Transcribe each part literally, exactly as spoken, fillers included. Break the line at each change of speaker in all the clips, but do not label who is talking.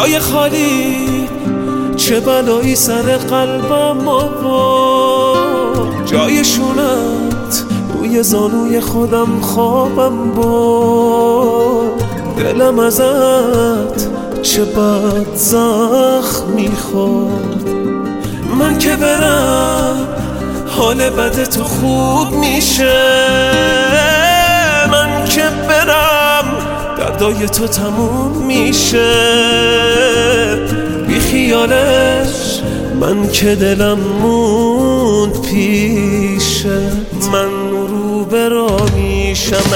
جای خالی چه بلایی سر قلبم آورد، جای شونت روی زانوی خودم خوابم برد. دلم ازت چه بد زخم میخورد. من که برم حال بد تو خوب میشه، من که برم دردای تو تموم میشه. بی خیالش من که دلم موند پیشه، من رو به راه میشم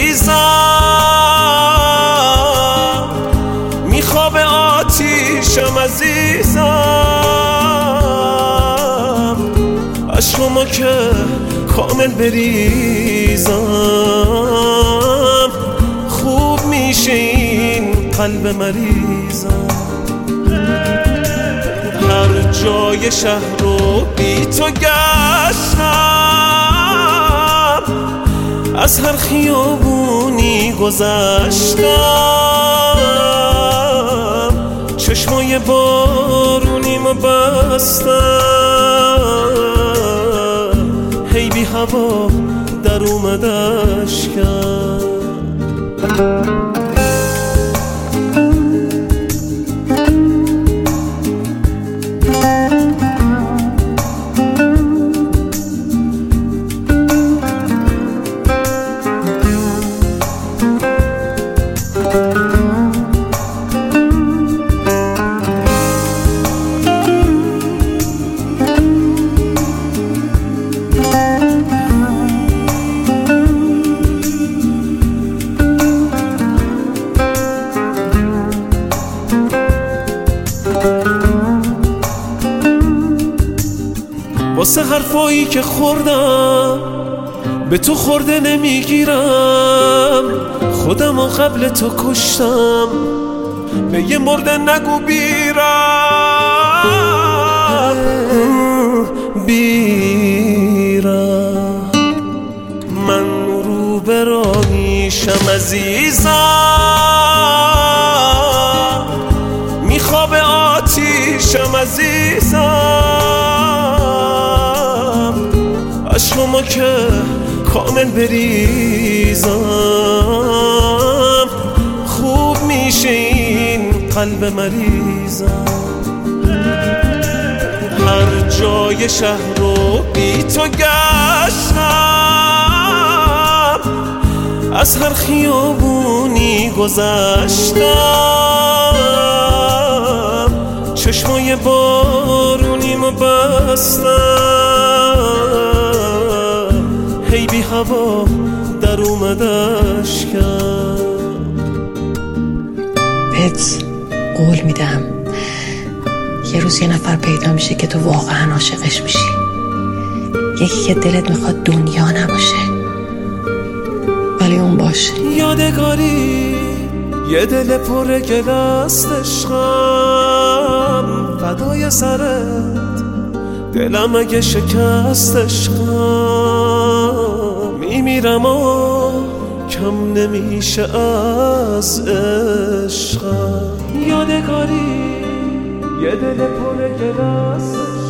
عزیزم، میخواب آتیشم عزیزم. عشقمو که کامل بریزم، خوب میشه این قلب مریضم. هر جای شهر رو بی تو گشتم، از هر خیابونی گذشتم، چشمای بارونیمو بستم، هی بی هوا در اومد اشکم. واسه حرفایی که خوردم به تو خورده نمیگیرم، خودم و قبل تو کشتم، به یه مرده نگو بیرم بیرم. من رو به راه میشم عزیزم، میخواب آتیشم عزیزم. عشقمو که کامل بریزم، خوب میشه این قلب مریضم. هر جای شهر رو بی تو گشتم، از هر خیابونی گذشتم، چشمای بارونیمو بستم، هی بی هوا در اومد اشکم.
بهت قول میدم یه روز یه نفر پیدا میشه که تو واقعا عاشقش میشی، یکی که دلت میخواد دنیا نباشه ولی اون باشه.
یادگاری یه دل پر گل است عشقم، فدای سرت دلم اگه شکست عشقم. میمیرم و کم نمیشه از عشقم. یادگاری یه دل پر گل است